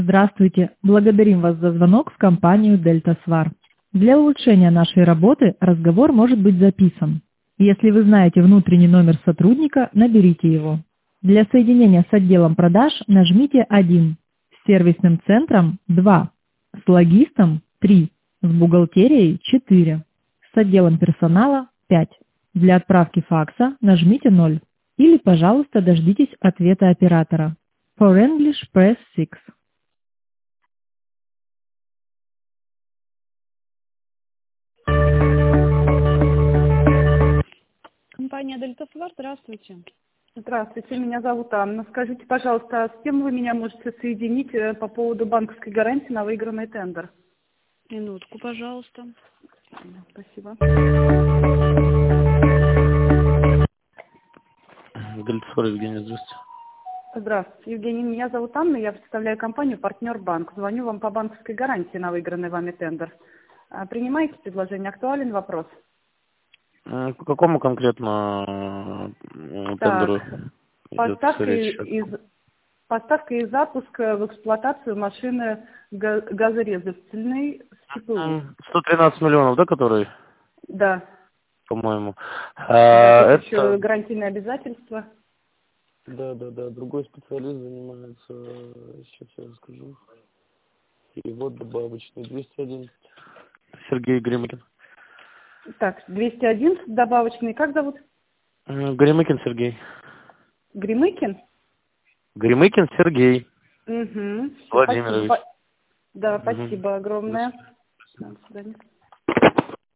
Здравствуйте! Благодарим вас за звонок в компанию «Дельтасвар». Для улучшения нашей работы разговор может быть записан. Если вы знаете внутренний номер сотрудника, наберите его. Для соединения с отделом продаж нажмите 1, с сервисным центром 2, с логистом 3, с бухгалтерией 4, с отделом персонала 5. Для отправки факса нажмите 0 или, пожалуйста, дождитесь ответа оператора. For English, press 6. Компания «Дельтасвар», здравствуйте. Здравствуйте, меня зовут Анна. Скажите, пожалуйста, а с кем вы меня можете соединить по поводу банковской гарантии на выигранный тендер? Минутку, пожалуйста. Спасибо. Дельтасвар, Евгений, здравствуйте. Здравствуйте, Евгений. Меня зовут Анна. Я представляю компанию «Партнер Банк». Звоню вам по банковской гарантии на выигранный вами тендер. Принимаете предложение? Актуален вопрос? По какому конкретно тендеру Так, идет речь? поставка и запуск в эксплуатацию машины газорезательной с ЧПУ. 113 миллионов, да, который, Да. по-моему. Да, тут еще Это... гарантийные обязательства. Да, другой специалист занимается, сейчас я расскажу. Перевод добавочный, 211. Сергей Гремыкин. Так, 211 добавочный. Как зовут? Гремыкин Сергей. Гремыкин? Гремыкин Сергей Угу. Владимирович. Да, спасибо огромное. До свидания.